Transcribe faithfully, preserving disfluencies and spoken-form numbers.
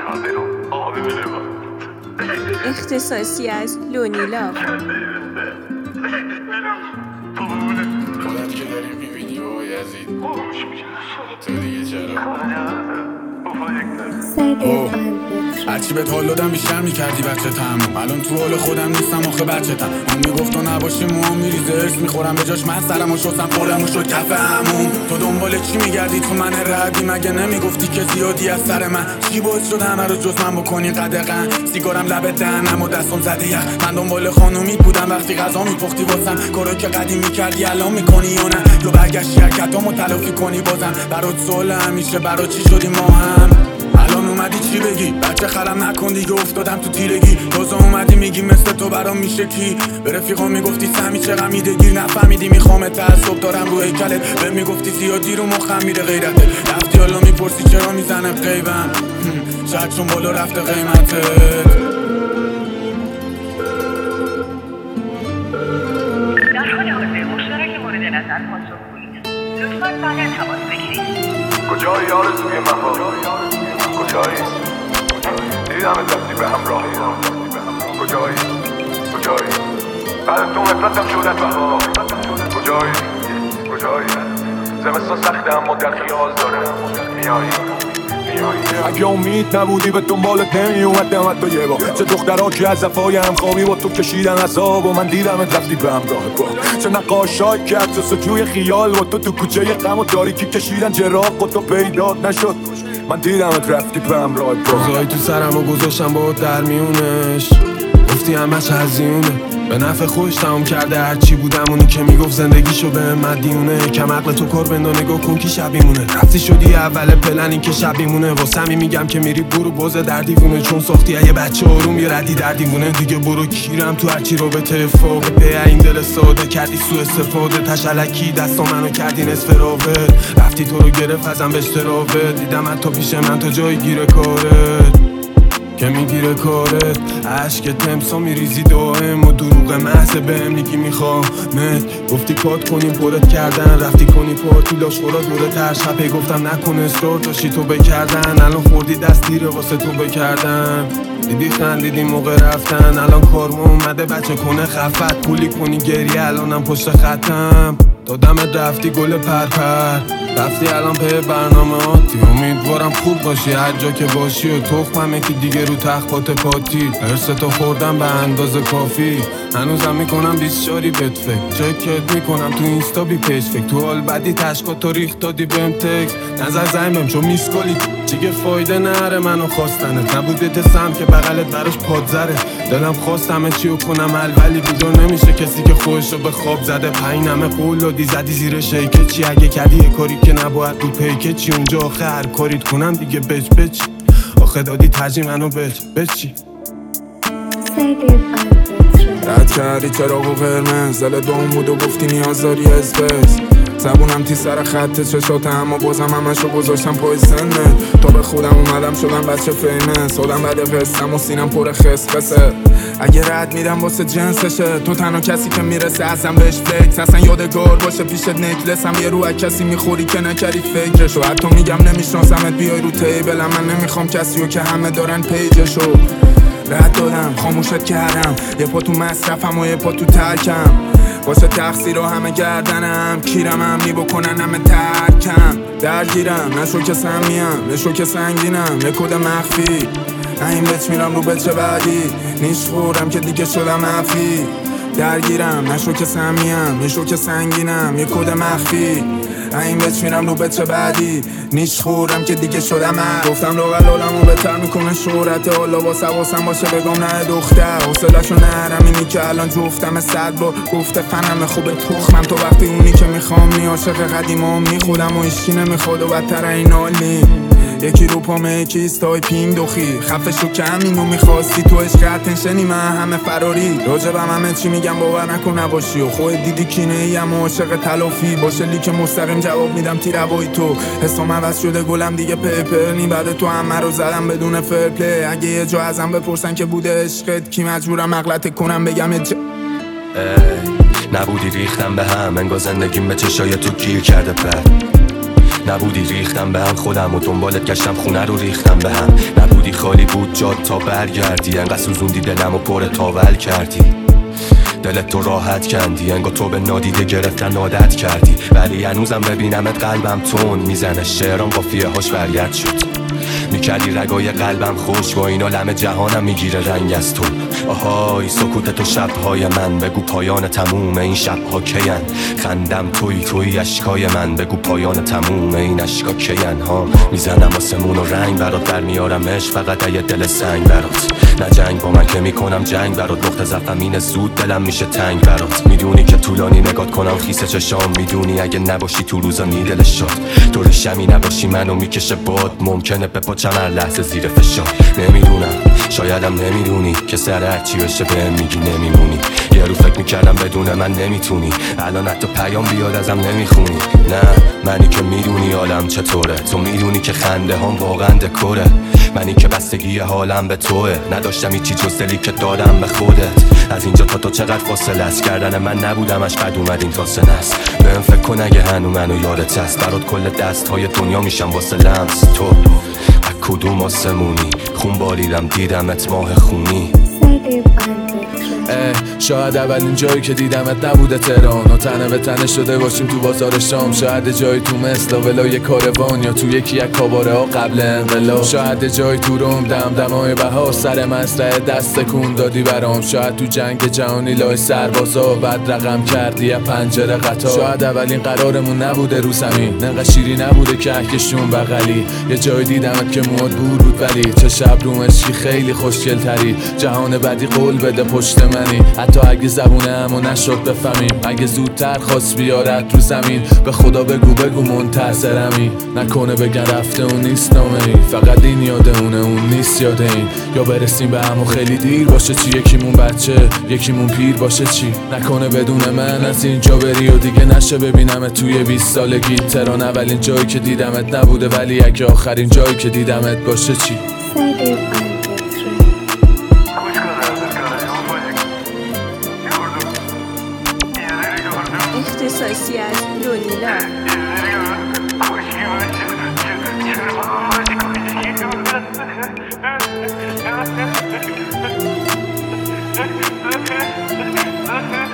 اختصاصی از لونیلا. خودت که داری میبینی و یزید تو دیگه چرا هرچی بهت حال دادم بیشتر میکردی بچه تموم. الان تو حال خودم نیستم آخه بچه تم. اون میگفت تو نباشی موام میریزه ارس میخورم به جاش من سرمو شستم خودمو شد کف همون. تو دنبال چی میگردی تو من ردی مگه نمیگفتی که زیادی از سر من چی باعث شد همه رو جز من بکنی قدغن. سیگارم لب دهنم و دستم زده یخ. من دنبال خانومی بودم وقتی غذا میپختی واسم. کارو که قدیم میکردی الان میکنی یا نه؟ تو برگشتی حرکتامو تلافی کنی بازم. برات سوال همیشه برات چی شدی ما هم. الان اومدی چی بگی؟ بچه خرم نکن دیگه افتادم تو تیرگی. تازه اومدی میگی مثل تو برام میشه کی؟ به رفیقا میگفتی سمی چه غمیده گیر نفهمیدی میخوام تعصب دارم رو هیکلت. به میگفتی زیادی رو مخم میره غیرته. رفتی حالا میپرسی چرا میزنم قیبم. شاید چون بالا رفته قیمتت. در حال حاضر مشترک مورد نظر پاسخ کنید. لطفاً فقط تماس بگیرید. کجایی آرزوی وفا؟ کجایی؟ دیدم دستی به همراهی. کجایی؟ کجایی؟ بعد از تو نفرتم شدت وفا. کجایی؟ کجایی؟ زمستان سخته اما در خیال داره. میایی؟ اگه امید نبودی به دنبالت نمیومدم حتی یه بار. چه دخترها که از وفای همخوابی با تو کشیدن عذاب و من دیدمت رفتی به همراه با. چه نقاشای کرد جستجوی خیال با تو تو کوچه غم و تاریکی کشیدن چراغ و تو پیدات نشد. من دیدمت رفتی به همراه با. روزایی تو سرم و گذاشتم با در میونش. گفتی همش هزیونه به نفع خوش تمام کرده هرچی بودم. اونی که میگفت زندگیشو به مدیونه. کم عقل تو کار بندا نگاه کن که شبی مونه. رفتی شدی اول پلن این که شبی مونه. واسمی میگم که میری برو بازه در دیوونه. چون ساختی یه بچه آروم یه ردی در دیوونه. دیگه برو کیرم تو هرچی رو به تفاق. به این دل ساده کردی سو استفاده. تشلکی دستا منو کردی نصف راوه. رفتی تو رو گرفت ازم به اشتراوه. دیدم حتی پیش من تا جای گیره کارت که میگیره کارت. عشق تمسا میریزی دائم و دروغ محض بهم میگی میخوامت. گفتی کات کنیم پرت کردن. رفتی کنی پارتی لاشخورا دوره تر شبه. گفتم نکن اصرار داشتی تو بکردن. الان خوردی دست دیره واسه تو بکردن. دیدی خندیدی موقع رفتن. الان کارم اومده بچه کنه خفت. پولی کنی گریه الانم پشت خطم. دادمت رفتی گل پرپر. رفتی الان به برنامه آتی. امیدوارم خوب باشی هر جا که باشی. و تخممه که دیگه رو تخت پاتی. ارستو خوردم به اندازه کافی. هنوزم میکنم بیشاری بهت فکر. چکت میکنم تو اینستا بی پیج فکر. تو حال بدی تشکا تو ریخت دادی بهم تکس. نظر زنگ بهم چون میسکالی چیگه فایده نره منو خواستنت. نبوده سم که بغلت براش پادزره. دلم خواست همه چیو کنم حل ولی بیدار نمیشه کسی که خودشو به خواب زده. پینمه قول دادی زدی زیر شیکه چی. اگه کردی یه کاری که نباید رو پیکه چی. اونجا آخه هر کاریت کنم دیگه بچ بچی. آخه دادی ترجیح منو بچ بچی. رد کردی چراغ و قرمز. دل دوم بود و گفتی نیاز داری اسپس. زبونم تی سر خط چشاته اما بازم همشو گذاشتم پای سنه. تا به خودم اومدم شدم بچه فیمس. آدم بده قسم و سینم پر خسخسه. اگه رد میدم واسه جنسشه. تو تنها کسی که میرسه ازم بهش فکس. اصلا یادگار باشه پیشت نکلسم. یه رو کسی میخوری که نکردی فکرشو. حتی میگم نمیشناسمت بیای رو تیبلم. من نمیخوام کسیو که همه دارن پیجشو. رد دادم خاموشت کردم. یه پا تو مصرفم و یه پا تو ترکم. واسه تقصیر رو همه گردنم. کیرم هم می بکنن همه ترکم. درگیرم نشو که سمیم نشو که سنگینم. یه کد مخفی این بچ میرم رو بچه بعدی. نیش خورم که دیگه شدم مخفی. درگیرم نشو که سمیم نشو که سنگینم. یه کد مخفی این بچ میرم رو بچه بعدی. نیش خورم که دیگه شدم من. گفتم لوغلالمو بهتر میکنه شهرت. حالا واسه واسم باشه بگم نه دختر. حوصله‌شو نرم اینی که الان جفتم صد بار گفته فنم خوبه تخمم. تو وقتی اونی که میخوام نی عاشق قدیمام نی. خودم و هیچکی نمیخواد و بدتر این حالی. یکی رو پامه یکی استای پینگ دوخی. خفه شو که همینو میخواستی. تو عشق اتنشنی من همه فراری. راجبم همه چی میگم باور نکن نباشی. و خود دیدی کینه ایم و عاشق تلافی. باشه لیک مستقیم جواب میدم تیر هوایی تو. حسام عوض شده گلم دیگه پیپر نی. بعد تو همه رو زدم بدون فرپلی. اگه یه جا ازم بپرسن که بوده عشقت کی مجبورم اغلط کنم بگم یه جا نبودی ریختم به هم. انگار زندگیم به چشای تو گیر کرده پر. نبودی ریختم به هم خودم و دنبالت گشتم خونه رو ریختم به هم. نبودی خالی بود جاد تا برگردی، انقدر سوزوندی دلم و پر تاول کردی. دلت تو راحت کندی، انگار تو به نادیده گرفتن عادت کردی. ولی هنوزم ببینمت قلبم تون میزنه، شعرام قافیه هاش برگرد شد. میکردی رگای قلبم خوش، با اینا لمه جهانم میگیره رنگ از تو. آهای سکوت تو شبهای من، بگو پایان تموم این شبها کین. خندم توی توی اشکای من، بگو پایان تموم این اشکا کین. ها میزنم آسمون و رنگ برات، در میارم عشق فقط یه دل سنگ برات. نه جنگ با من که میکنم جنگ برات، نقطه ضعفم اینه زود دلم میشه تنگ برات. میدونی که طولانی نگات کنم خیس چشام، میدونی اگه نباشی تو روزا نیدل شد. تو ریشمی نباشی منو میکشه باد، ممکنه بپاچم هر لحظه زیر فشار. نمیدونم شایدم نمیدونی که سر هرچی بشه بهم میگی نمیمونی. یه رو فکر میکردم بدون من نمیتونی، الان حتی پیام بیاد ازم نمیخونی. نه منی که میدونی حالم چطوره، تو میدونی که خنده هم واقعا دکوره. منی که بستگی حالم به توه، نداشتم هیچی جز دلی که دادم به خودت. از اینجا تا تو چقدر فاصله است، کردن من نبودمش بد اومد این فاصله است. بهم فکر کن اگه هنو منو یادت هست، برات کل دست های دنیا میشم واسه لمس تو. از کدوم آسمونی خون بالیدم دیدمت ماه خونی. شاید اولین جایی که دیدمت نبوده تهران و تنه به تنه شده باشیم تو بازار شام. شاید جایی تو مثل ولای کاروان یا تو یکی از کاباره ها قبل انقلاب. شاید جایی تو روم دم دمای بهار، سر مزرعه دست کن دادی برام. شاید تو جنگ جهانی لای سربازا بعد رقم کردی از پنجره قطار. شاید اولین قرارمون نبوده رو زمین، انقدر شیری نبوده کهکشون بغلی. یه جایی دیدمت که مواد بور بود ولی چه شب رو مشکی خیلی خوشگل تری. جهان بعدی قول بده پشت منی، حتی اگه زبونه همو نشد بفهمیم. اگه زودتر خواست بیارد رو زمین، به خدا بگو بگو منتظرمی. نکنه بگن رفته اون نیست نامه ای، فقط این یاده اونه اون نیست یاده این. یا برسیم به همو خیلی دیر باشه چی، یکیمون بچه یکیمون پیر باشه چی. نکنه بدون من از اینجا بری و دیگه نشه ببینمت توی بیست سالگی. تهران اولین جایی که دیدمت نبوده ولی اگه آخرین جایی که دیدمت باشه چی. اختصاصی از لونیلا. Thank you.